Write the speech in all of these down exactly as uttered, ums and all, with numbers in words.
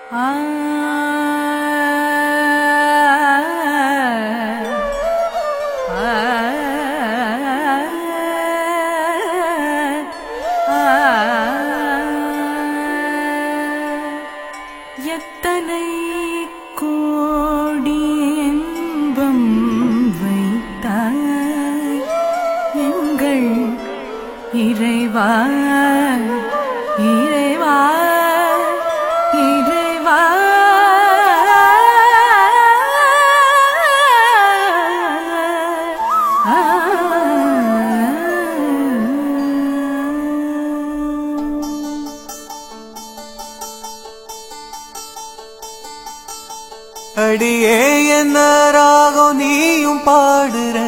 எத்தனை கோடி இன்பம் வைத்தாய் எங்கள் இறைவா இறைவா இறைவா அடியே என்ன ராகம் நீயும் பாடுற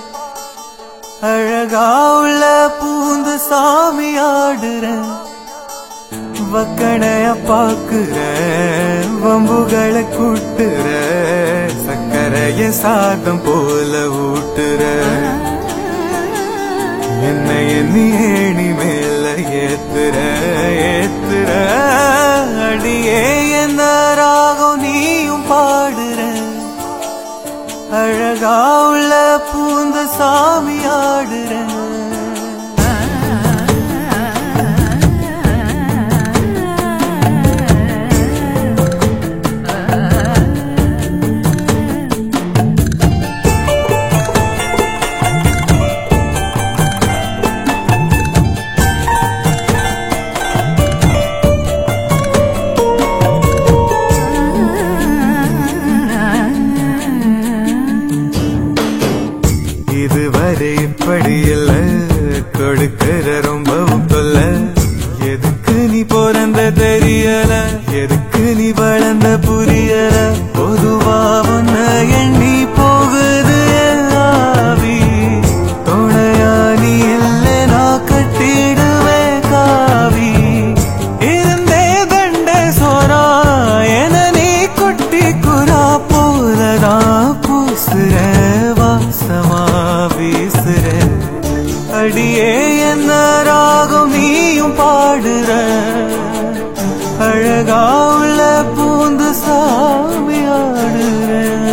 அழகா உள்ள பூந்து சாமி ஆடுற வக்கணைய பாக்குற வம்புகளை கூட்டுற சக்கரைய சாதம் போல ஊட்டுற என்னை எண்ணி ஏணி மேல ஏத்துற ஏத்துற அடியே என்ன ராகம் நீயும் பாடுற அழகா உள்ள பூந்து சாமி ஆடுற இதுவரை இப்படி இல்ல கொடுக்கிற ரொம்பவும் தொல்ல எதுக்கு நீ பிறந்த தெரியல எதுக்கு நீ வளர்ந்த புரியல பொதுவா ஒன்ன எண்ணி போகுது ஆவி துணையா நீ இல்ல நான் கட்டிடுவே காவி இருந்தே தண்ட சோரா என நீ குட்டி குரா போலதா பூசுற வாசமா வீசுற அடியே என்ன ராகம் நீயும் பாடுற அழகா உள்ள பூந்து சாமி ஆடுற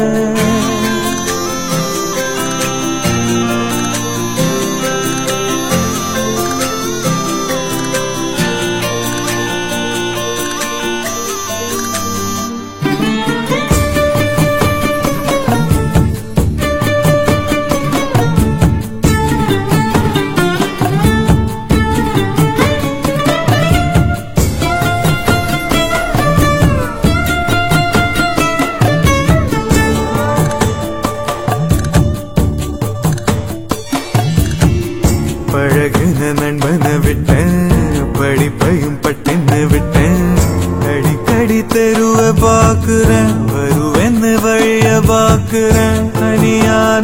பழகுன நண்பனை விட்டேன் படிப்பையும் பட்டென்னு விட்டேன் அடிக்கடி தெருவ பாக்குறேன் வருவென்னு வழிய பாக்குறேன் தனியா